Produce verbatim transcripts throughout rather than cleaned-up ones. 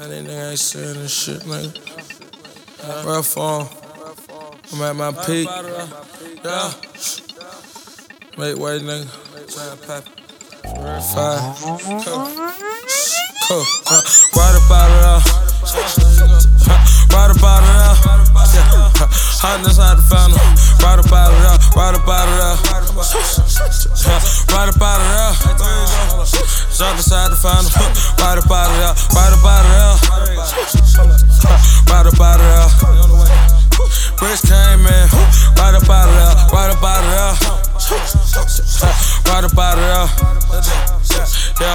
Man, these niggas ain't saying this shit, nigga. Rough form. I'm at my peak. Yeah. Make way, nigga. Five. Cool. Cool. Uh, right about it up. Right about it up. Yeah. Hotness out the fountain. Right about it up. Right about it up. Right about it up. Jump inside the fountain. Right about it up. Right about it up. Right about it up. Rich came in. Right about it up. Right about it up. Right about it up. Yeah.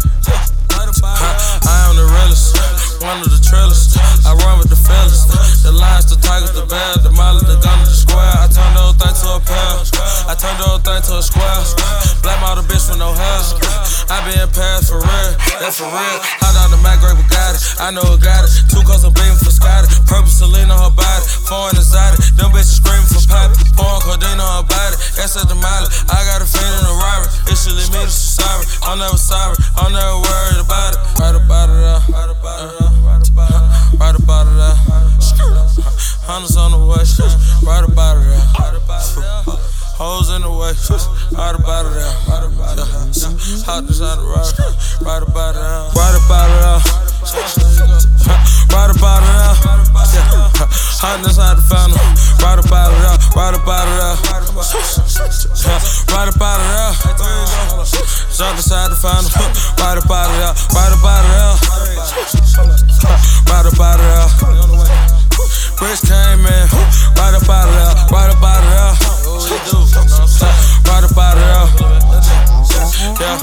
I am the realest, one of the trillers. I run with the fellas, the lions, the tigers, the bears, the molly, the gun, the square. I turn the whole thing to a pair. I turn the whole thing to a square. Black model bitch with no hair. I be in Paris for real, that's for real. Hot on the Mac, great Bugatti, I know who got it. Two cups of beam for Scotty, purple Celine on her body, foreign exotic. Them bitches screaming for Poppy, pouring codeine on her body. That's at the miley, I got a friend in the robbery. It should leave me to sorry, I'm never sorry, I'm never worried about it. Right about it up, right about it up, right about it up. Hunters on the way, right about it up. Hoes in the way, right about it up. Hotness on the road, right about it up. Right about it up. Right about it up. Hotness on the fountain, right about it up. Right about it up. Right about it up. Jump inside the fountain, right about it up. Right about it up. Right about it up. Rich came in, right about it up. Right about it up. Right about it up. Yeah.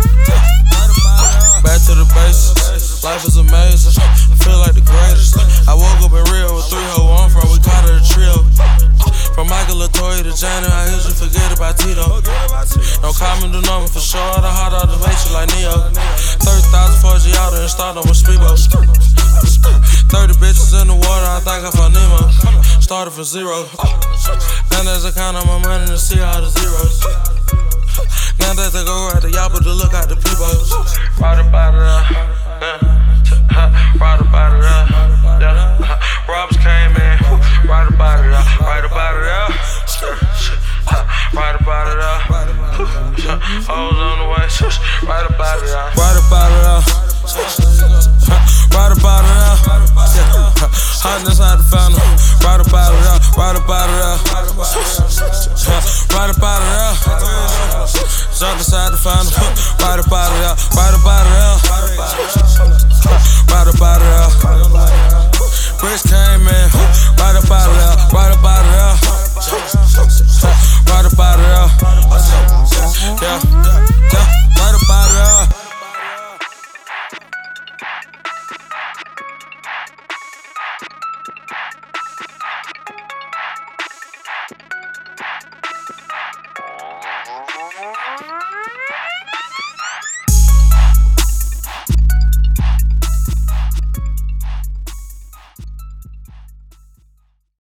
Back to the basics. Life is amazing. I feel like the greatest. I woke up in Rio with three hoe on from. We caught it a trio. From Michael Latoya to Janet, I usually forget about Tito. Don't call me the number for sure. The hot out the matrix like Neo. thirty thousand for Giada and start on with speedboats. thirty bitches in the water, I think I found Nemo. Started from zero. Now there's a count on my money to see all the zeros. Now there's a go at the Yappa to look at the people. Right about it up, yeah. Right about it up, yeah. Robs came in, right about it up, right about it up. Right about it up. Hoes on the way, right about it up. Right about it up. Right about it up. Hotness out the fountain. Right about it up. Right about it up. Right about it up. Jump inside the fountain. Right about it up. Right about it up.